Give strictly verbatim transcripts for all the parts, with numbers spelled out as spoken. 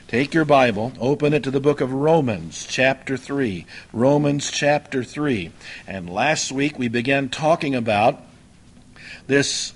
Take your Bible, open it to the book of Romans, chapter three. Romans, chapter three. And last week we began talking about this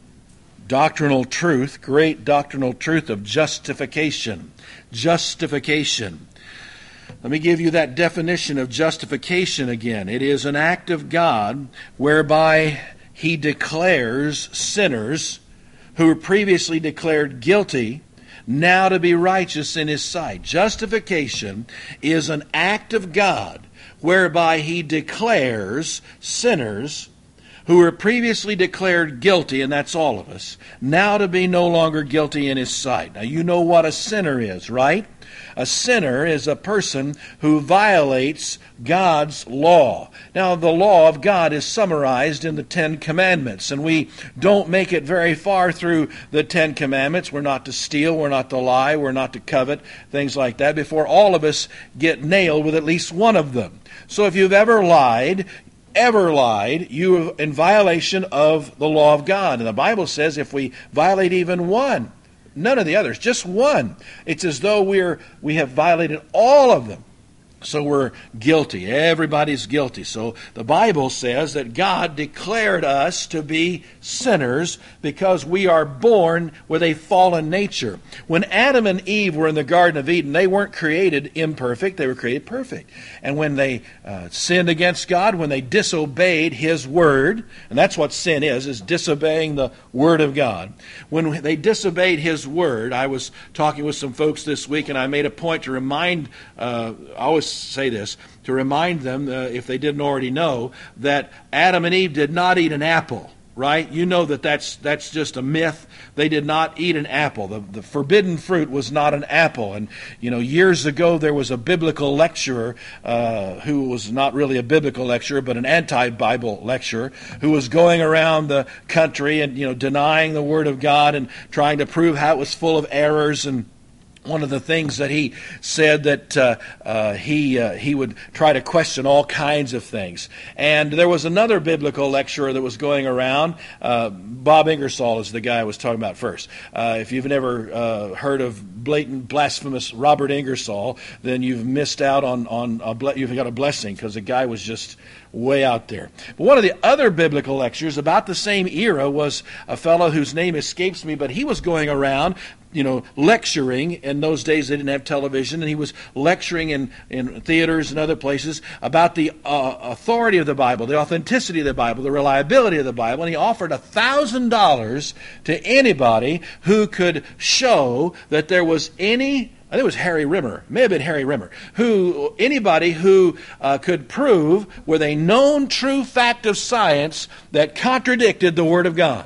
doctrinal truth, great doctrinal truth of justification. Justification. Let me give you that definition of justification again. It is an act of God whereby He declares sinners who were previously declared guilty now to be righteous in His sight. Justification is an act of God whereby He declares sinners who were previously declared guilty, and that's all of us, now to be no longer guilty in His sight. Now you know what a sinner is, right? A sinner is a person who violates God's law. Now, the law of God is summarized in the Ten Commandments, and we don't make it very far through the Ten Commandments. We're not to steal, we're not to lie, we're not to covet, things like that, before all of us get nailed with at least one of them. So if you've ever lied, ever lied, you are in violation of the law of God. And the Bible says if we violate even one, none of the others, just one, it's as though we're we have violated all of them. So we're guilty. Everybody's guilty. So the Bible says that God declared us to be sinners because we are born with a fallen nature. When Adam and Eve were in the Garden of Eden, they weren't created imperfect. They were created perfect. And when they uh, sinned against God, when they disobeyed His Word, and that's what sin is, is disobeying the Word of God. When they disobeyed His Word, I was talking with some folks this week, and I made a point to remind, uh, I always say this, to remind them, uh, if they didn't already know, that Adam and Eve did not eat an apple, right? You know that that's, that's just a myth. They did not eat an apple. The, the forbidden fruit was not an apple. And, you know, years ago there was a biblical lecturer uh, who was not really a biblical lecturer, but an anti-Bible lecturer who was going around the country and, you know, denying the Word of God and trying to prove how it was full of errors. And one of the things that he said that uh, uh, he uh, he would try to question all kinds of things. And there was another biblical lecturer that was going around. Uh, Bob Ingersoll is the guy I was talking about first. Uh, if you've never uh, heard of blatant, blasphemous Robert Ingersoll, then you've missed out on, on a ble- you've got a blessing, because the guy was just way out there. But one of the other biblical lecturers about the same era was a fellow whose name escapes me, but he was going around, you know, lecturing. In those days they didn't have television, and he was lecturing in, in theaters and other places about the uh, authority of the Bible, the authenticity of the Bible, the reliability of the Bible, and he offered a thousand dollars to anybody who could show that there was any, I think it was Harry Rimmer, may have been Harry Rimmer, who anybody who uh, could prove with a known true fact of science that contradicted the Word of God.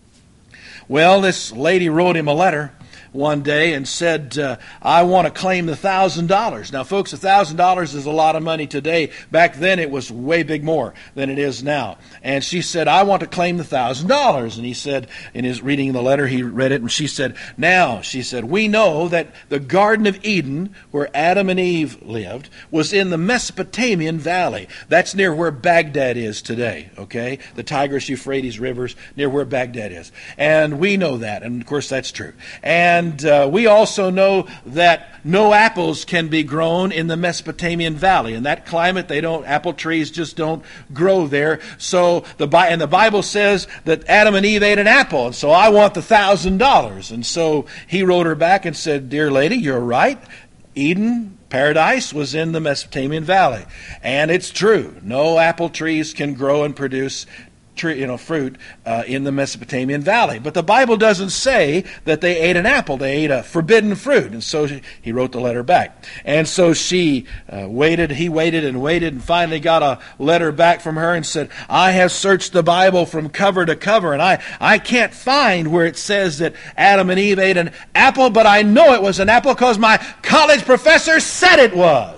Well, this lady wrote him a letter one day and said, uh, I want to claim the one thousand dollars. Now, folks, one thousand dollars is a lot of money today. Back then, it was way big more than it is now. And she said, I want to claim the one thousand dollars. And he said, in his reading the letter, he read it, and she said, now, she said, we know that the Garden of Eden, where Adam and Eve lived, was in the Mesopotamian Valley. That's near where Baghdad is today, okay? The Tigris, Euphrates rivers, near where Baghdad is. And we know that, and of course, that's true. And And uh, we also know that no apples can be grown in the Mesopotamian Valley. In that climate, they don't, apple trees just don't grow there. So the and the Bible says that Adam and Eve ate an apple, and so I want the thousand dollars. And so he wrote her back and said, dear lady, you're right. Eden, paradise, was in the Mesopotamian Valley. And it's true. No apple trees can grow and produce Tree, you know, fruit uh, in the Mesopotamian Valley. But the Bible doesn't say that they ate an apple. They ate a forbidden fruit. And so he wrote the letter back. And so she uh, waited, he waited and waited, and finally got a letter back from her and said, I have searched the Bible from cover to cover, and I, I can't find where it says that Adam and Eve ate an apple, but I know it was an apple because my college professor said it was.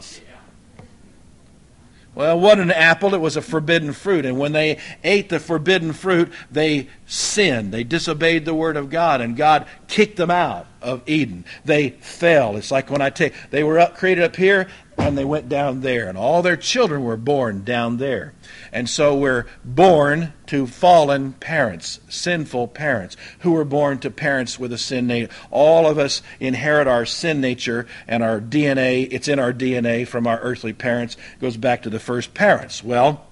Well, what an apple? It was a forbidden fruit. And when they ate the forbidden fruit, they sinned. They disobeyed the Word of God, and God kicked them out of Eden. They fell. It's like when I take, they were up, created up here, and they went down there, and all their children were born down there. And so we're born to fallen parents, sinful parents, who were born to parents with a sin nature. All of us inherit our sin nature and our D N A. It's in our D N A from our earthly parents. It goes back to the first parents. Well,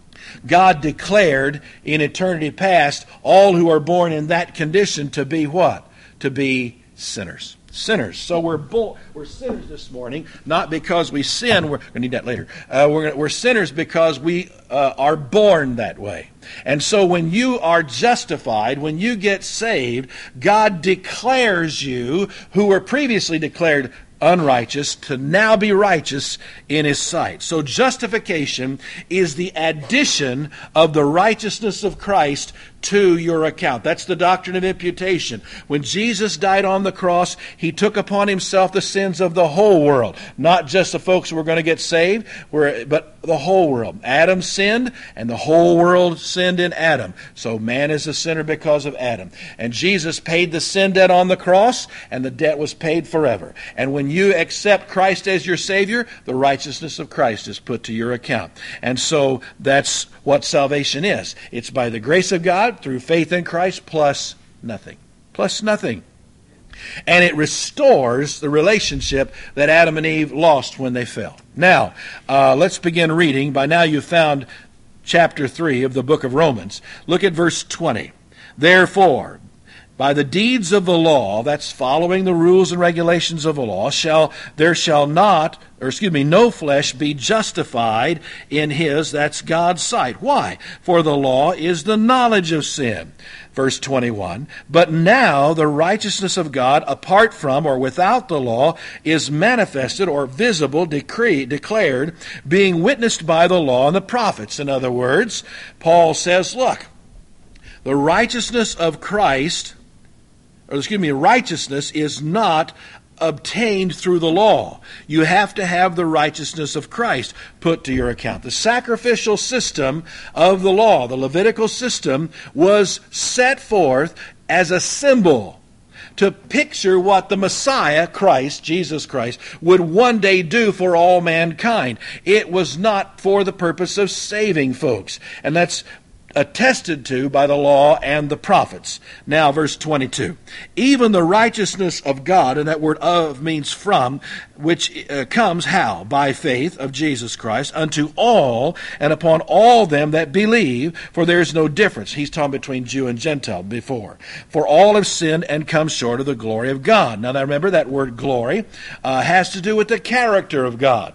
God declared in eternity past all who are born in that condition to be what? To be sinners. Sinners. So we're bo- we're sinners this morning, not because we sin. We're going to need that later. Uh, we're, we're sinners because we uh, are born that way. And so when you are justified, when you get saved, God declares you, who were previously declared unrighteous, to now be righteous in His sight. So justification is the addition of the righteousness of Christ to your account. That's the doctrine of imputation. When Jesus died on the cross, He took upon Himself the sins of the whole world. Not just the folks who were going to get saved, but the whole world. Adam sinned, and the whole world sinned in Adam. So man is a sinner because of Adam. And Jesus paid the sin debt on the cross, and the debt was paid forever. And when you accept Christ as your Savior, the righteousness of Christ is put to your account. And so that's what salvation is. It's by the grace of God, through faith in Christ, plus nothing. Plus nothing. And it restores the relationship that Adam and Eve lost when they fell. Now, uh, let's begin reading. By now you've found chapter three of the book of Romans. Look at verse twenty. Therefore, by the deeds of the law, that's following the rules and regulations of the law, shall there shall not, or excuse me, no flesh be justified in his, that's God's sight. Why? For the law is the knowledge of sin. Verse twenty-one, but now the righteousness of God apart from or without the law is manifested or visible, decreed, declared, being witnessed by the law and the prophets. In other words, Paul says, look, the righteousness of Christ, or excuse me, righteousness is not obtained through the law. You have to have the righteousness of Christ put to your account. The sacrificial system of the law, the Levitical system, was set forth as a symbol to picture what the Messiah, Christ, Jesus Christ, would one day do for all mankind. It was not for the purpose of saving folks. And that's attested to by the law and the prophets. Now, verse twenty-two. Even the righteousness of God, and that word of means from, which uh, comes how? By faith of Jesus Christ, unto all and upon all them that believe, for there is no difference. He's talking between Jew and Gentile before. For all have sinned and come short of the glory of God. Now, now remember that word glory uh, has to do with the character of God.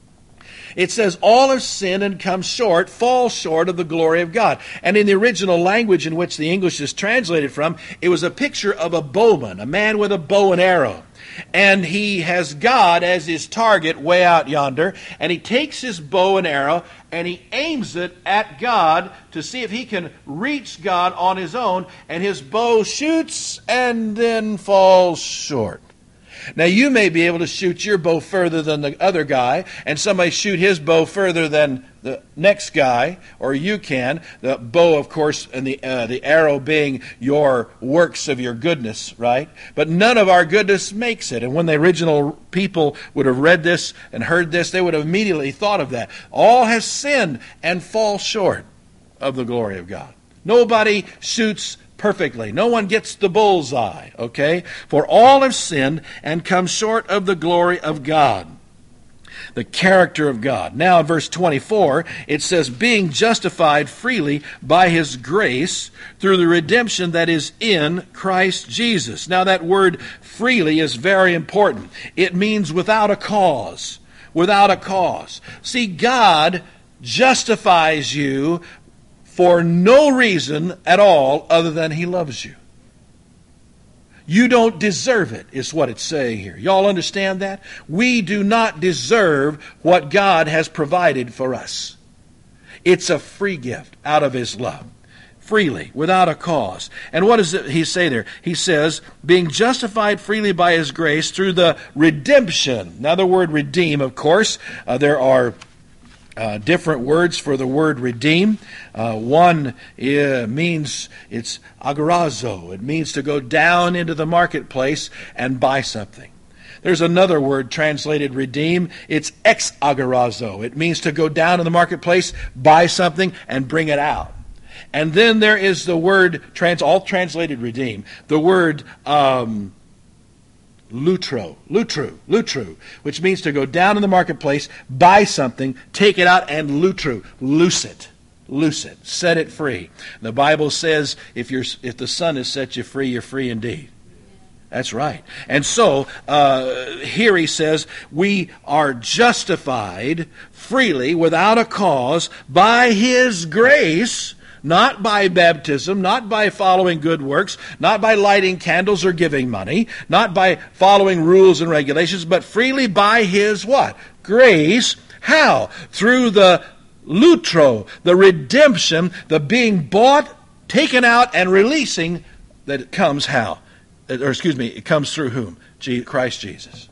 It says, all have sinned and come short, fall short of the glory of God. And in the original language in which the English is translated from, it was a picture of a bowman, a man with a bow and arrow. And he has God as his target way out yonder, and he takes his bow and arrow and he aims it at God to see if he can reach God on his own, and his bow shoots and then falls short. Now, you may be able to shoot your bow further than the other guy, and somebody shoot his bow further than the next guy, or you can. The bow, of course, and the uh, the arrow being your works of your goodness, right? But none of our goodness makes it. And when the original people would have read this and heard this, they would have immediately thought of that. All have sinned and fall short of the glory of God. Nobody shoots perfectly. No one gets the bullseye, okay? For all have sinned and come short of the glory of God. The character of God. Now in verse twenty-four, it says, being justified freely by His grace through the redemption that is in Christ Jesus. Now that word freely is very important. It means without a cause. Without a cause. See, God justifies you for no reason at all other than He loves you. You don't deserve it, is what it's saying here. Y'all understand that? We do not deserve what God has provided for us. It's a free gift out of His love. Freely, without a cause. And what does he say there? He says, being justified freely by His grace through the redemption. Now the word redeem, of course, uh, there are Uh, different words for the word redeem. Uh, one uh, means it's agorazo. It means to go down into the marketplace and buy something. There's another word translated redeem. It's exagorazo. It means to go down in the marketplace, buy something, and bring it out. And then there is the word, trans, all translated redeem, the word um, lutro, lutru, lutru, which means to go down in the marketplace, buy something, take it out, and lutru, loose it. Loose it. Set it free. The Bible says if you're, if the Son has set you free, you're free indeed. That's right. And so, uh, here he says, we are justified freely, without a cause, by His grace, not by baptism, not by following good works, not by lighting candles or giving money, not by following rules and regulations, but freely by His what? Grace. How? Through the lutro, the redemption, the being bought, taken out, and releasing, that it comes how? Or excuse me, it comes through whom? Christ Jesus.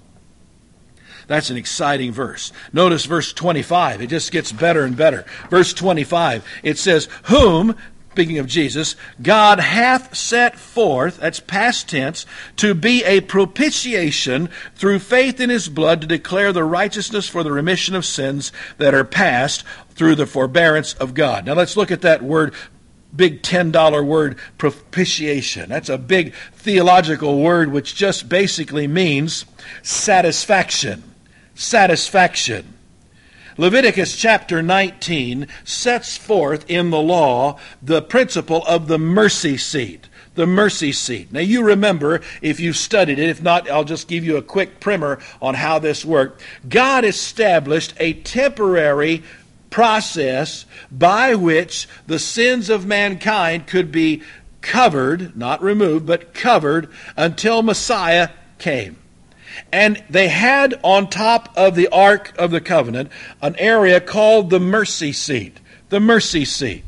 That's an exciting verse. Notice verse twenty-five. It just gets better and better. Verse twenty-five, it says, whom, speaking of Jesus, God hath set forth, that's past tense, to be a propitiation through faith in His blood, to declare the righteousness for the remission of sins that are past through the forbearance of God. Now let's look at that word, big ten dollar word, propitiation. That's a big theological word which just basically means satisfaction. Satisfaction. Leviticus chapter nineteen sets forth in the law the principle of the mercy seat. The mercy seat. Now you remember, if you've studied it, if not, I'll just give you a quick primer on how this worked. God established a temporary process by which the sins of mankind could be covered, not removed, but covered until Messiah came. And they had on top of the Ark of the Covenant an area called the mercy seat. The mercy seat.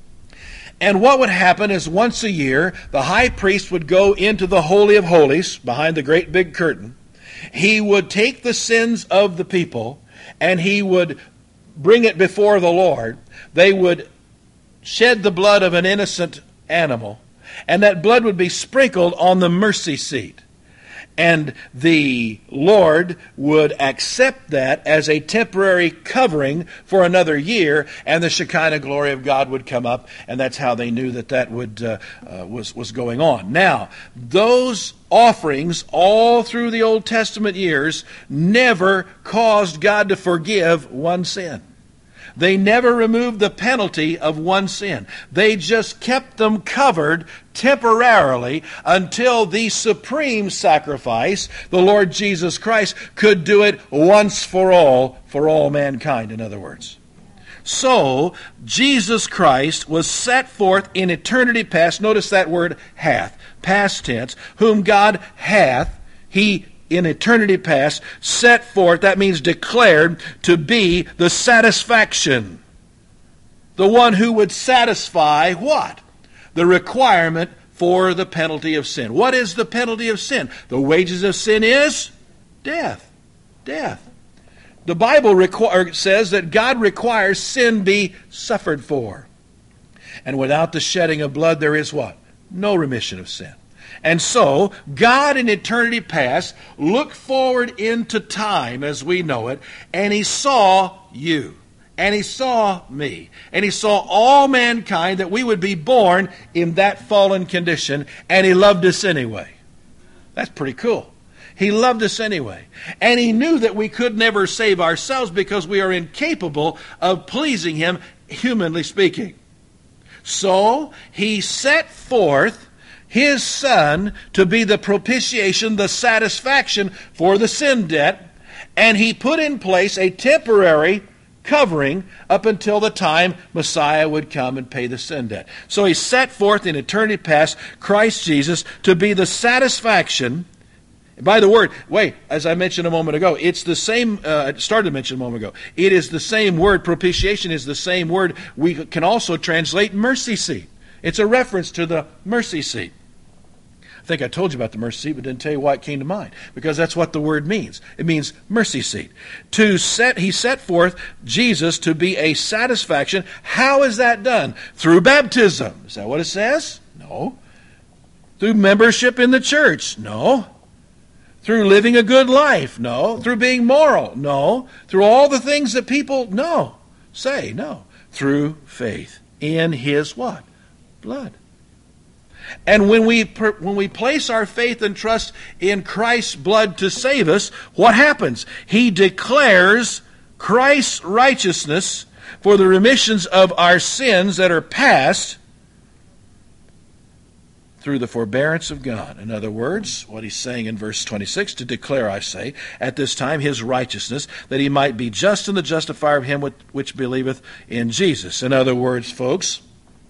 And what would happen is once a year, the high priest would go into the Holy of Holies, behind the great big curtain. He would take the sins of the people, and he would bring it before the Lord. They would shed the blood of an innocent animal, and that blood would be sprinkled on the mercy seat. And the Lord would accept that as a temporary covering for another year, and the Shekinah glory of God would come up, and that's how they knew that that would uh, uh, was was going on. Now, those offerings all through the Old Testament years never caused God to forgive one sin. They never removed the penalty of one sin. They just kept them covered temporarily until the supreme sacrifice, the Lord Jesus Christ, could do it once for all, for all mankind, in other words. So, Jesus Christ was set forth in eternity past. Notice that word hath, past tense, whom God hath, He in eternity past, set forth, that means declared, to be the satisfaction. The one who would satisfy what? The requirement for the penalty of sin. What is the penalty of sin? The wages of sin is death. Death. The Bible requ- says that God requires sin be suffered for. And without the shedding of blood, there is what? No remission of sin. And so, God in eternity past looked forward into time as we know it, and He saw you, and He saw me, and He saw all mankind, that we would be born in that fallen condition, and He loved us anyway. That's pretty cool. He loved us anyway. And He knew that we could never save ourselves because we are incapable of pleasing Him, humanly speaking. So, He set forth His Son to be the propitiation, the satisfaction for the sin debt, and He put in place a temporary covering up until the time Messiah would come and pay the sin debt. So He set forth in eternity past Christ Jesus to be the satisfaction. By the word, wait, as I mentioned a moment ago, it's the same, uh, I started to mention a moment ago, it is the same word, propitiation is the same word we can also translate mercy seat. It's a reference to the mercy seat. I think I told you about the mercy seat, but didn't tell you why it came to mind. Because that's what the word means. It means mercy seat. To set, He set forth Jesus to be a satisfaction. How is that done? Through baptism. Is that what it says? No. Through membership in the church? No. Through living a good life? No. Through being moral? No. Through all the things that people, no. Say, no. Through faith in His what? Blood. And when we when we place our faith and trust in Christ's blood to save us, what happens? He declares Christ's righteousness for the remissions of our sins that are past through the forbearance of God. In other words, what he's saying in verse twenty-six, to declare, I say, at this time His righteousness, that He might be just and the justifier of him which believeth in Jesus. In other words, folks,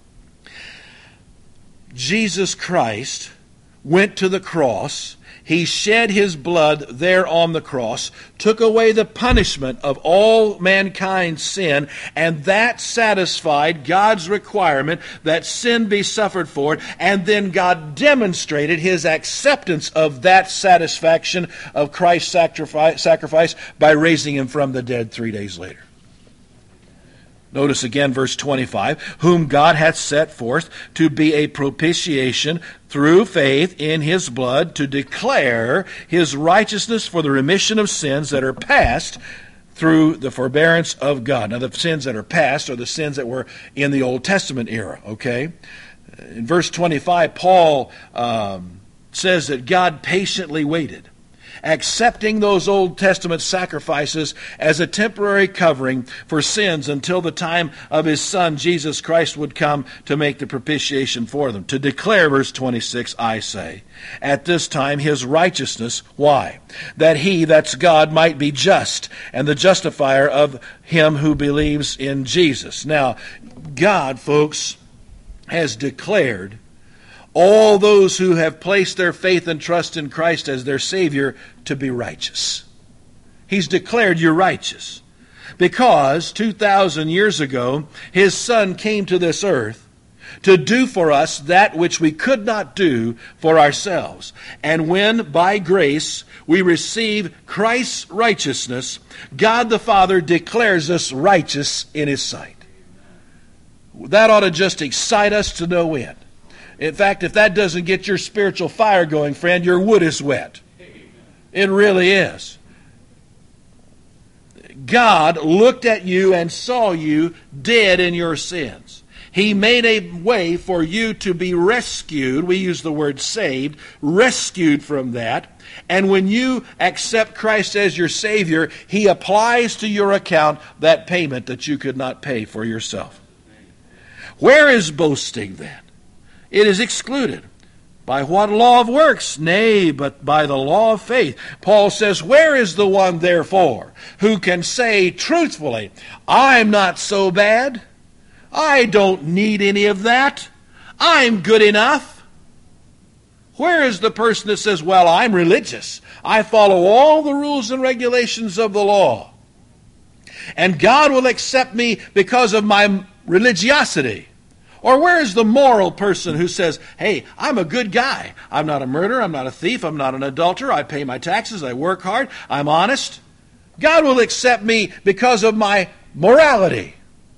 Jesus Christ went to the cross. He shed His blood there on the cross, took away the punishment of all mankind's sin, and that satisfied God's requirement that sin be suffered for, and then God demonstrated His acceptance of that satisfaction of Christ's sacrifice by raising Him from the dead three days later. Notice again verse twenty-five, whom God hath set forth to be a propitiation through faith in His blood, to declare His righteousness for the remission of sins that are past through the forbearance of God. Now the sins that are past are the sins that were in the Old Testament era, okay? In verse twenty-five, Paul um, says that God patiently waited, accepting those Old Testament sacrifices as a temporary covering for sins until the time of His Son, Jesus Christ, would come to make the propitiation for them. To declare, verse twenty-six, I say, at this time His righteousness, why? That He, that's God, might be just and the justifier of him who believes in Jesus. Now, God, folks, has declared all those who have placed their faith and trust in Christ as their Savior to be righteous. He's declared you're righteous because two thousand years ago His Son came to this earth to do for us that which we could not do for ourselves. And when, by grace, we receive Christ's righteousness, God the Father declares us righteous in His sight. That ought to just excite us to no end. In fact, if that doesn't get your spiritual fire going, friend, your wood is wet. It really is. God looked at you and saw you dead in your sins. He made a way for you to be rescued. We use the word saved, rescued from that. And when you accept Christ as your Savior, He applies to your account that payment that you could not pay for yourself. Where is boasting then? It is excluded. By what law of works? Nay, but by the law of faith. Paul says, where is the one, therefore, who can say truthfully, I'm not so bad. I don't need any of that. I'm good enough. Where is the person that says, well, I'm religious. I follow all the rules and regulations of the law. And God will accept me because of my religiosity. Or where is the moral person who says, hey, I'm a good guy. I'm not a murderer. I'm not a thief. I'm not an adulterer. I pay my taxes. I work hard. I'm honest. God will accept me because of my morality.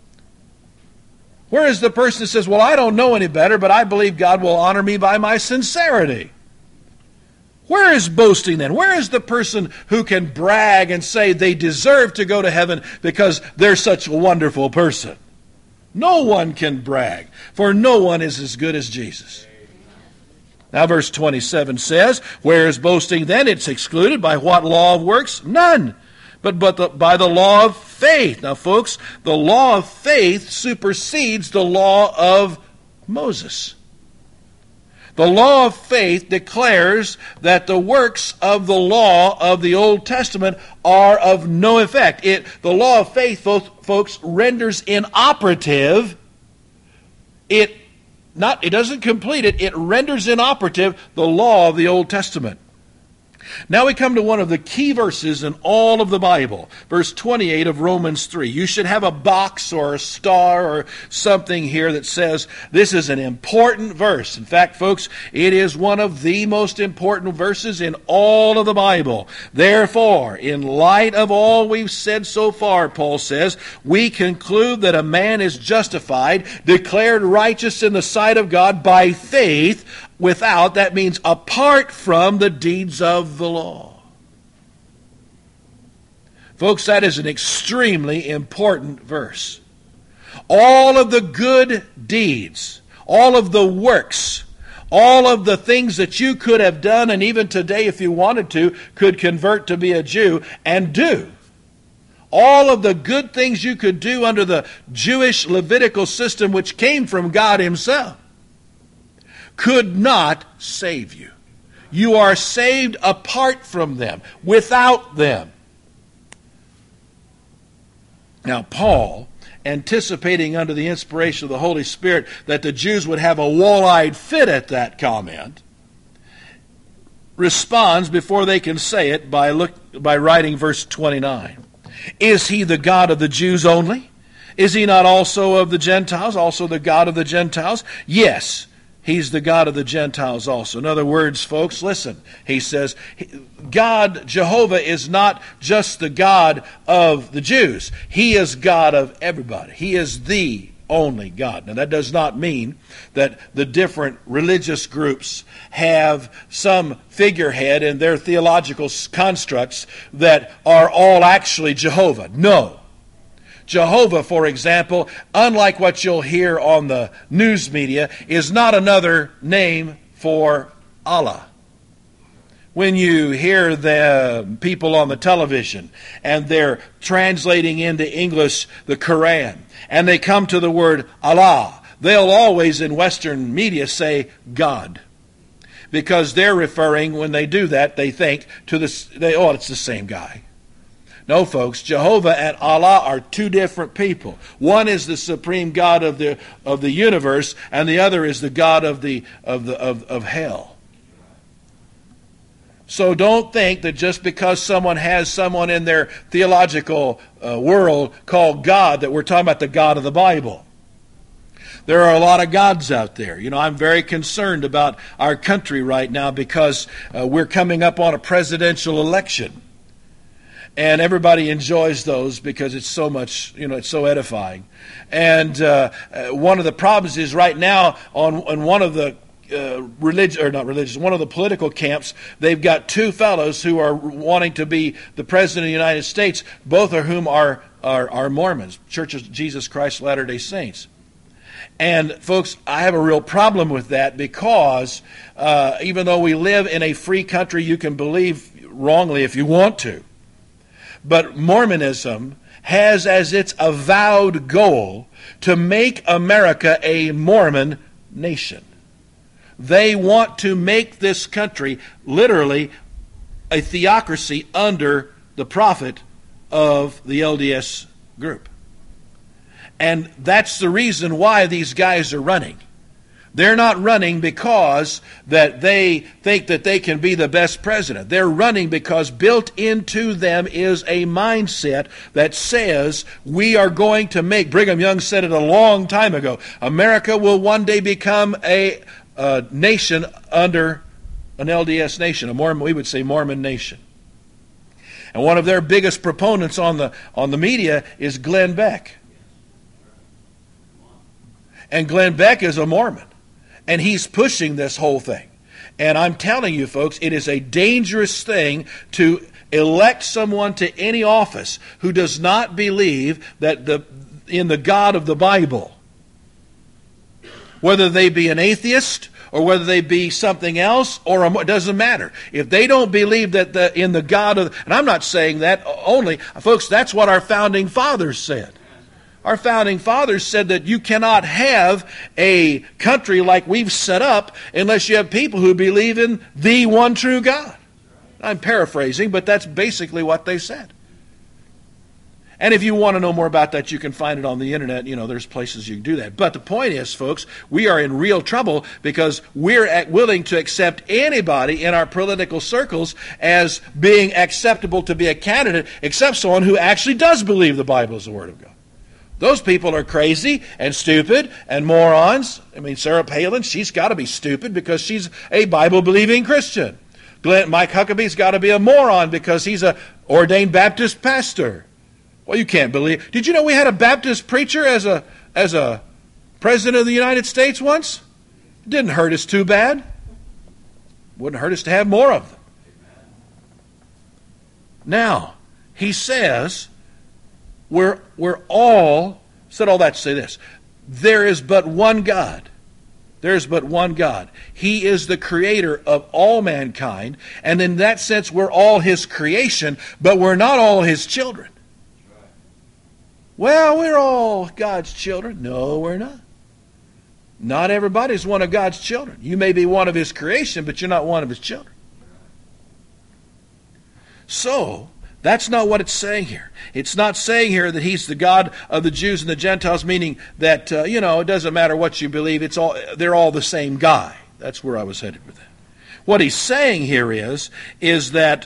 Where is the person who says, well, I don't know any better, but I believe God will honor me by my sincerity? Where is boasting then? Where is the person who can brag and say they deserve to go to heaven because they're such a wonderful person? No one can brag, for no one is as good as Jesus. Now verse twenty-seven says, where is boasting then? It's excluded. By what law of works? None. But, but the, by the law of faith. Now folks, the law of faith supersedes the law of Moses. The law of faith declares that the works of the law of the Old Testament are of no effect. It, the law of faith, folks, renders inoperative. It not it doesn't complete it. It renders inoperative the law of the Old Testament. Now we come to one of the key verses in all of the Bible, verse twenty-eight of Romans three. You should have a box or a star or something here that says this is an important verse. In fact, folks, it is one of the most important verses in all of the Bible. Therefore, in light of all we've said so far, Paul says, we conclude that a man is justified, declared righteous in the sight of God by faith, without, that means apart from the deeds of the law. Folks, that is an extremely important verse. All of the good deeds, all of the works, all of the things that you could have done, and even today if you wanted to, could convert to be a Jew and do. All of the good things you could do under the Jewish Levitical system, which came from God Himself, could not save you. You are saved apart from them, without them. Now, Paul, anticipating under the inspiration of the Holy Spirit that the Jews would have a wall-eyed fit at that comment, responds before they can say it by look by writing verse twenty-nine. Is He the God of the Jews only? Is He not also of the Gentiles, also the God of the Gentiles? Yes, He's the God of the Gentiles also. In other words, folks, listen. He says, God, Jehovah, is not just the God of the Jews. He is God of everybody. He is the only God. Now, that does not mean that the different religious groups have some figurehead in their theological constructs that are all actually Jehovah. No. Jehovah, for example, unlike what you'll hear on the news media, is not another name for Allah. When you hear the people on the television and they're translating into English the Quran, and they come to the word Allah, they'll always in Western media say God. Because they're referring, when they do that, they think to the, they, oh, it's the same guy. No, folks, Jehovah and Allah are two different people. One is the supreme God of the of the universe, and the other is the God of the of the of, of hell. So don't think that just because someone has someone in their theological uh, world called God that we're talking about the God of the Bible. There are a lot of gods out there. You know, I'm very concerned about our country right now because uh, we're coming up on a presidential election. And everybody enjoys those because it's so much, you know, it's so edifying. And uh, one of the problems is right now on, on one of the uh, religious, or not religious, one of the political camps, they've got two fellows who are wanting to be the president of the United States, both of whom are, are, are Mormons, Church of Jesus Christ of Latter-day Saints. And folks, I have a real problem with that because uh, even though we live in a free country, you can believe wrongly if you want to. But Mormonism has as its avowed goal to make America a Mormon nation. They want to make this country literally a theocracy under the prophet of the L D S group. And that's the reason why these guys are running. They're not running because that they think that they can be the best president. They're running because built into them is a mindset that says we are going to make, Brigham Young said it a long time ago, America will one day become a, a nation under an L D S nation, a Mormon, we would say Mormon nation. And one of their biggest proponents on the on the media is Glenn Beck. And Glenn Beck is a Mormon. And he's pushing this whole thing. And I'm telling you, folks, it is a dangerous thing to elect someone to any office who does not believe that the in the God of the Bible. Whether they be an atheist or whether they be something else, or a, it doesn't matter. If they don't believe that the, in the God of, and I'm not saying that only, folks, that's what our founding fathers said. Our founding fathers said that you cannot have a country like we've set up unless you have people who believe in the one true God. I'm paraphrasing, but that's basically what they said. And if you want to know more about that, you can find it on the internet. You know, there's places you can do that. But the point is, folks, we are in real trouble because we're willing to accept anybody in our political circles as being acceptable to be a candidate, except someone who actually does believe the Bible is the Word of God. Those people are crazy and stupid and morons. I mean, Sarah Palin, she's got to be stupid because she's a Bible-believing Christian. Glenn, Mike Huckabee's got to be a moron because he's an ordained Baptist pastor. Well, you can't believe. Did you know we had a Baptist preacher as a as a president of the United States once? It didn't hurt us too bad. Wouldn't hurt us to have more of them. Now, he says, we're, we're all, said all that to say this, there is but one God. There is but one God. He is the creator of all mankind, and in that sense we're all his creation, but we're not all his children. Well, we're all God's children. No, we're not. Not everybody's one of God's children. You may be one of his creation, but you're not one of his children. So, that's not what it's saying here. It's not saying here that he's the God of the Jews and the Gentiles, meaning that, uh, you know, it doesn't matter what you believe, it's all they're all the same guy. That's where I was headed with that. What he's saying here is, is that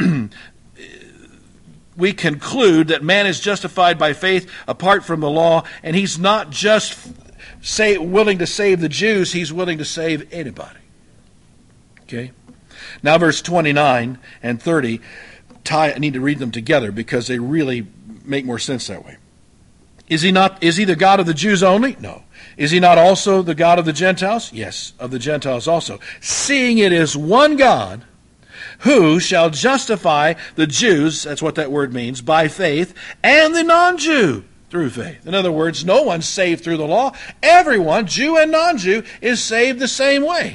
we conclude that man is justified by faith apart from the law, and he's not just say, willing to save the Jews, he's willing to save anybody. Okay? Now verse twenty-nine and thirty, tie, I need to read them together because they really make more sense that way. Is he not? Is he the God of the Jews only? No. Is he not also the God of the Gentiles? Yes, of the Gentiles also. Seeing it is one God, who shall justify the Jews, that's what that word means, by faith, and the non-Jew through faith. In other words, no one's saved through the law. Everyone, Jew and non-Jew, is saved the same way.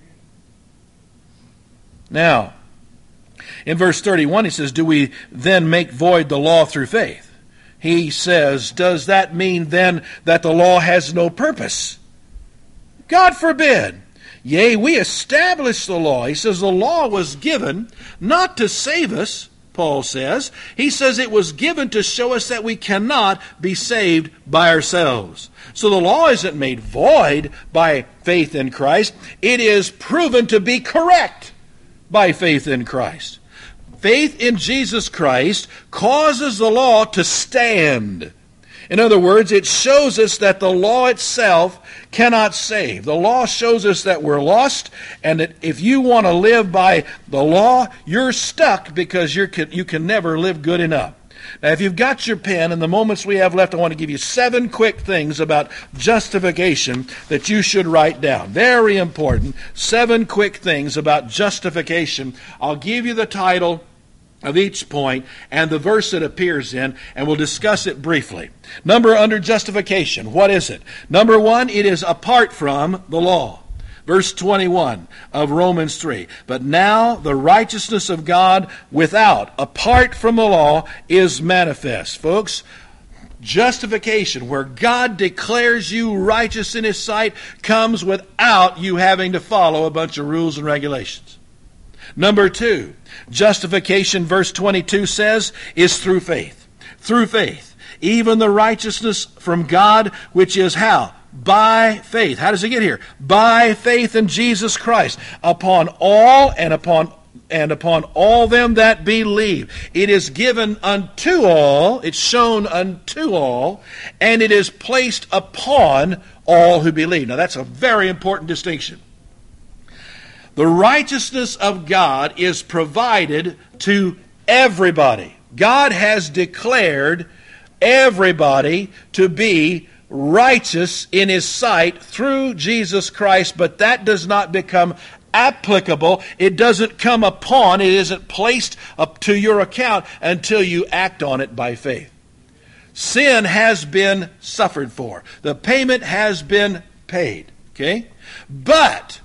Now, in verse thirty-one, he says, do we then make void the law through faith? He says, does that mean then that the law has no purpose? God forbid. Yea, we establish the law. He says the law was given not to save us, Paul says. He says it was given to show us that we cannot be saved by ourselves. So the law isn't made void by faith in Christ. It is proven to be correct by faith in Christ. Faith in Jesus Christ causes the law to stand. In other words, it shows us that the law itself cannot save. The law shows us that we're lost, and that if you want to live by the law, you're stuck because you're, you can never live good enough. Now, if you've got your pen, in the moments we have left, I want to give you seven quick things about justification that you should write down. Very important. Seven quick things about justification. I'll give you the title of each point and the verse it appears in, and we'll discuss it briefly. Number under justification, what is it? Number one, it is apart from the law. Verse twenty-one of Romans three. But now the righteousness of God without, apart from the law, is manifest. Folks, justification, where God declares you righteous in His sight, comes without you having to follow a bunch of rules and regulations. Number two, justification, verse twenty-two says, is through faith. Through faith. Even the righteousness from God, which is how? By faith. How does it get here? By faith in Jesus Christ. Upon all and upon and upon all them that believe. It is given unto all, it's shown unto all, and it is placed upon all who believe. Now that's a very important distinction. The righteousness of God is provided to everybody. God has declared everybody to be righteous in His sight through Jesus Christ, but that does not become applicable. It doesn't come upon, it isn't placed up to your account until you act on it by faith. Sin has been suffered for. The payment has been paid. Okay? But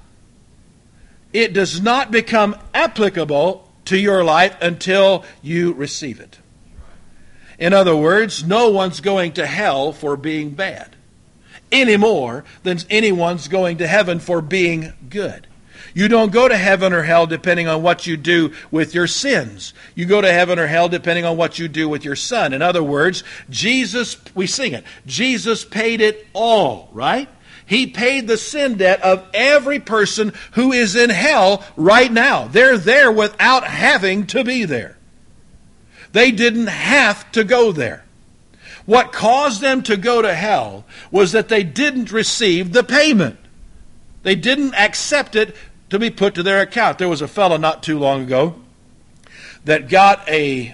it does not become applicable to your life until you receive it. In other words, no one's going to hell for being bad any more than anyone's going to heaven for being good. You don't go to heaven or hell depending on what you do with your sins. You go to heaven or hell depending on what you do with your Son. In other words, Jesus, we sing it, Jesus paid it all, right? He paid the sin debt of every person who is in hell right now. They're there without having to be there. They didn't have to go there. What caused them to go to hell was that they didn't receive the payment. They didn't accept it to be put to their account. There was a fellow not too long ago that got a,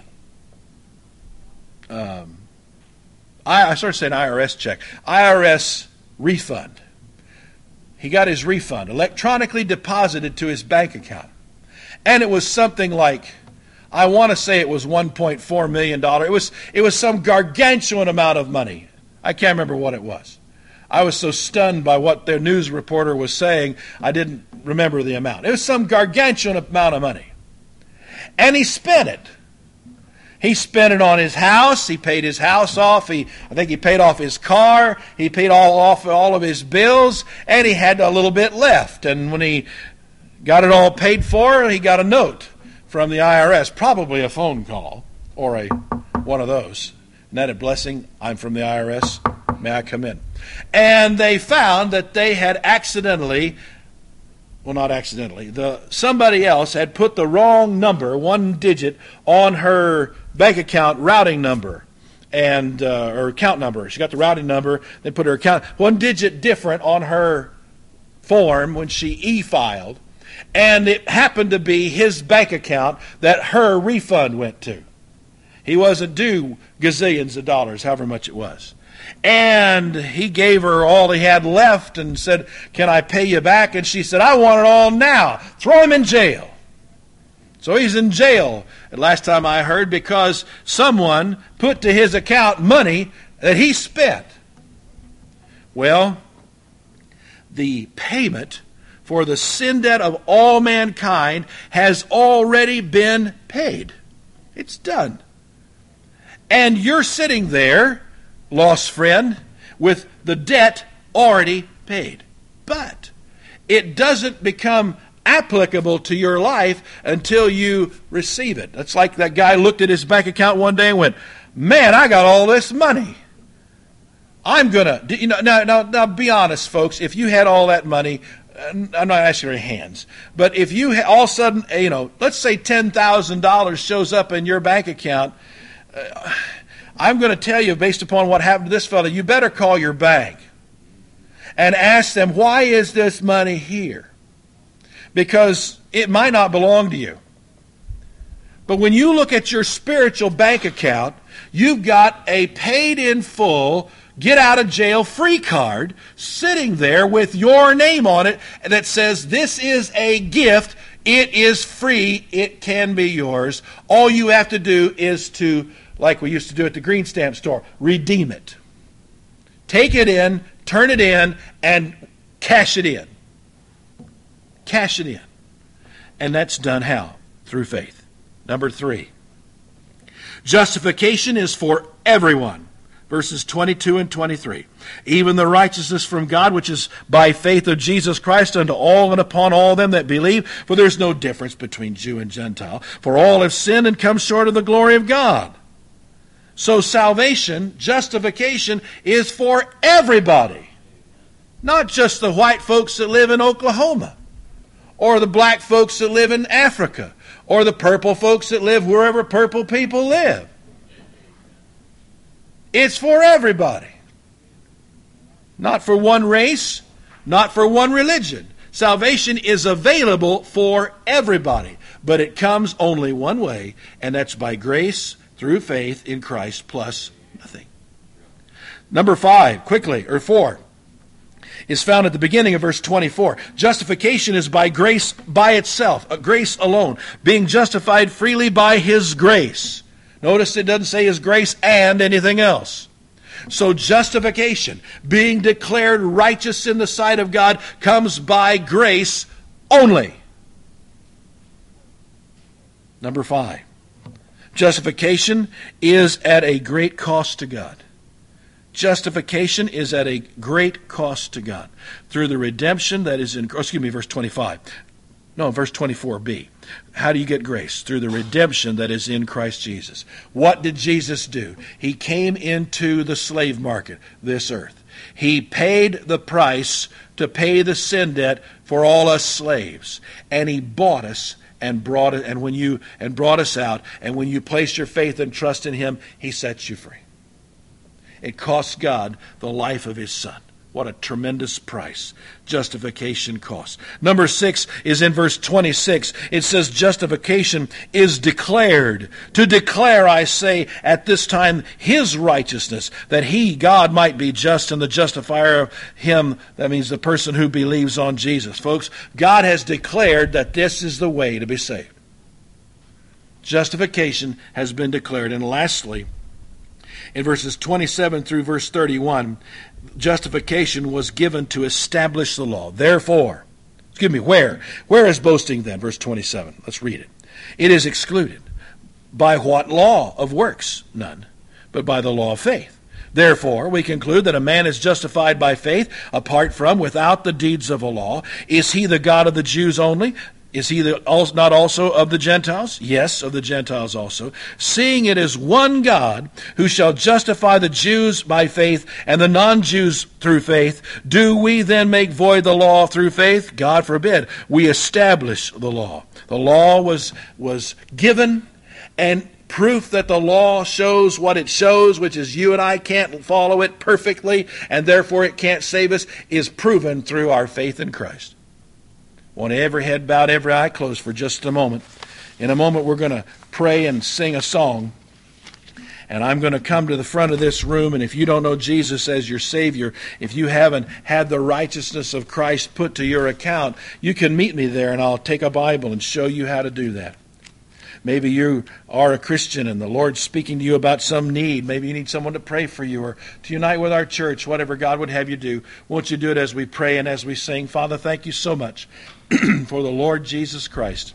um, I, I started saying I R S check, I R S refund. he got his refund electronically deposited to his bank account. And it was something like, I want to say it was one point four million dollars. It was, it was some gargantuan amount of money. I can't remember what it was. I was so stunned by what their news reporter was saying, I didn't remember the amount. It was some gargantuan amount of money. And he spent it. He spent it on his house. He paid his house off. He, I think he paid off his car. He paid all off all of his bills, and he had a little bit left. And when he got it all paid for, he got a note from the I R S, probably a phone call or a one of those. Isn't that a blessing? I'm from the I R S. May I come in? And they found that they had accidentally, well, not accidentally, the somebody else had put the wrong number, one digit, on her bank account routing number and uh, or account number. She got the routing number, they put her account one digit different on her form when she e-filed, and it happened to be his bank account that her refund went to. He wasn't due gazillions of dollars, however much it was. And he gave her all he had left and said, can I pay you back? And she said, I want it all now. Throw him in jail. So he's in jail, at last time I heard, because someone put to his account money that he spent. Well, the payment for the sin debt of all mankind has already been paid. It's done. And you're sitting there, lost friend, with the debt already paid. But it doesn't become applicable to your life until you receive it. That's like that guy looked at his bank account one day and went, man, I got all this money. I'm going to, you know, now, now, now be honest, folks, if you had all that money, I'm not asking your hands, but if you ha- all of a sudden, you know, let's say ten thousand dollars shows up in your bank account, uh, I'm going to tell you, based upon what happened to this fellow, you better call your bank and ask them, why is this money here? Because it might not belong to you. But when you look at your spiritual bank account, you've got a paid in full, get out of jail free card sitting there with your name on it that says this is a gift. It is free. It can be yours. All you have to do is to, like we used to do at the green stamp store, redeem it. Take it in, turn it in, and cash it in. Cash it in. And that's done how? Through faith. Number three. Justification is for everyone. Verses twenty-two and twenty-three. Even the righteousness from God, which is by faith of Jesus Christ unto all and upon all them that believe. For there's no difference between Jew and Gentile. For all have sinned and come short of the glory of God. So salvation, justification, is for everybody. Not just the white folks that live in Oklahoma, or the black folks that live in Africa, or the purple folks that live wherever purple people live. It's for everybody. Not for one race, not for one religion. Salvation is available for everybody, but it comes only one way, and that's by grace through faith in Christ plus nothing. Number five, quickly, or four, is found at the beginning of verse twenty-four. Justification is by grace by itself, a grace alone, being justified freely by His grace. Notice it doesn't say His grace and anything else. So justification, being declared righteous in the sight of God, comes by grace only. Number five. Justification is at a great cost to God. Justification is at a great cost to God. Through the redemption that is in, oh, excuse me, verse twenty-five. No, verse twenty-four b. How do you get grace? Through the redemption that is in Christ Jesus. What did Jesus do? He came into the slave market, this earth. He paid the price to pay the sin debt for all us slaves. And He bought us and brought it, and when you and brought us out, and when you place your faith and trust in Him, He sets you free. It cost God the life of His Son. What a tremendous price justification costs. Number six is in verse twenty-six. It says justification is declared. To declare, I say, at this time his righteousness, that he, God, might be just and the justifier of him. That means the person who believes on Jesus. Folks, God has declared that this is the way to be saved. Justification has been declared. And lastly, in verses twenty-seven through verse thirty-one, justification was given to establish the law. Therefore, excuse me, where? Where is boasting then? Verse twenty-seven. Let's read it. It is excluded. By what law of works? None. But by the law of faith. Therefore, we conclude that a man is justified by faith apart from, without the deeds of a law. Is he the God of the Jews only? Is he the, not also of the Gentiles? Yes, of the Gentiles also. Seeing it is one God who shall justify the Jews by faith and the non-Jews through faith, do we then make void the law through faith? God forbid. We establish the law. The law was, was given, and proof that the law shows what it shows, which is you and I can't follow it perfectly, and therefore it can't save us, is proven through our faith in Christ. I want every head bowed, every eye closed for just a moment. In a moment we're going to pray and sing a song. And I'm going to come to the front of this room, and if you don't know Jesus as your Savior, if you haven't had the righteousness of Christ put to your account, you can meet me there, and I'll take a Bible and show you how to do that. Maybe you are a Christian and the Lord's speaking to you about some need. Maybe you need someone to pray for you or to unite with our church, whatever God would have you do. Won't you do it as we pray and as we sing? Father, thank you so much for the Lord Jesus Christ,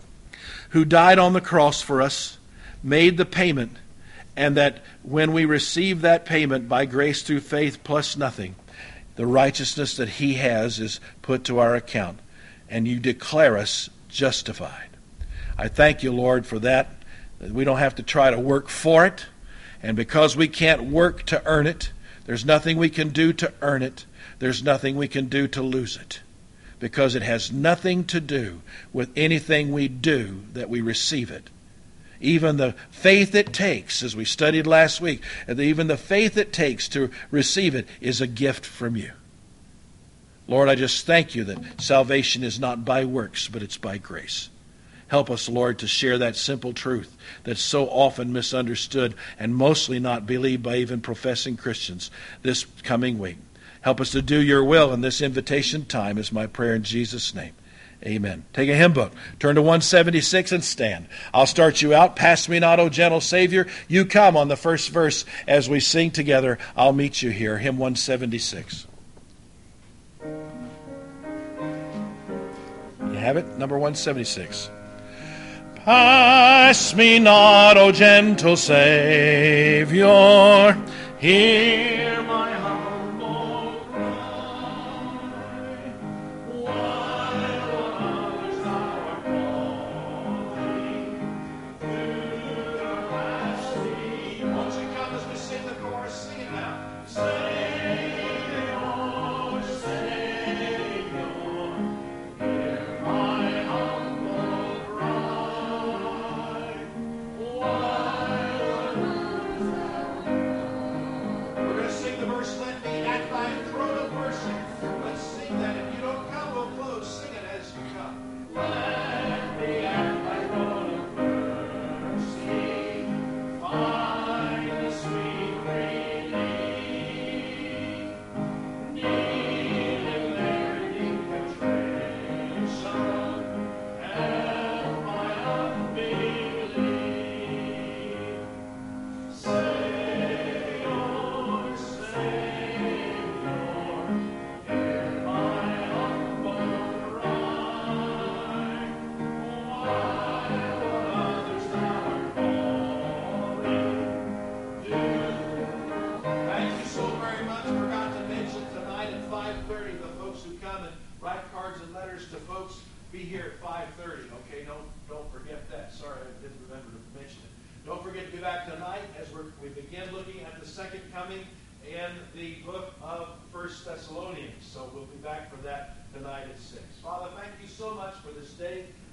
who died on the cross for us, made the payment, and that when we receive that payment by grace through faith plus nothing, the righteousness that he has is put to our account, and you declare us justified. I thank you, Lord, for that, that we don't have to try to work for it, and because we can't work to earn it, there's nothing we can do to earn it, there's nothing we can do to lose it, because it has nothing to do with anything we do that we receive it. Even the faith it takes, as we studied last week, even the faith it takes to receive it is a gift from you. Lord, I just thank you that salvation is not by works, but it's by grace. Help us, Lord, to share that simple truth that's so often misunderstood and mostly not believed by even professing Christians this coming week. Help us to do your will in this invitation time is my prayer in Jesus' name. Amen. Take a hymn book. Turn to one seventy-six and stand. I'll start you out. Pass me not, O gentle Savior. You come on the first verse as we sing together. I'll meet you here. Hymn one seventy-six. You have it? Number one seventy-six. Pass me not, O gentle Savior, hear my humble cry, while others thou art calling, through the lasting. Won't you come as we sing the chorus? Sing it now. Savior, Savior, hear my humble cry. We're going to sing the verse, let me at thy throne of mercy. Let's sing that. If you don't come, we'll close. Sing it as you come. Let me at thy throne of mercy find the sweet relief. Kneeling there in deep contrition, help my unbelief. Savior, Savior, hear my humble cry. While others thou art calling, do. Thank you so very much. Forgot to mention tonight at five thirty, the folks who come and write cards and letters to folks, be here at five thirty. Okay, don't don't forget that. Sorry, I didn't remember to mention it. Don't forget to be back tonight as we're, we begin looking at the second coming in the book of First Thessalonians. So we'll be back for that tonight at six. Father, thank you so much for this day.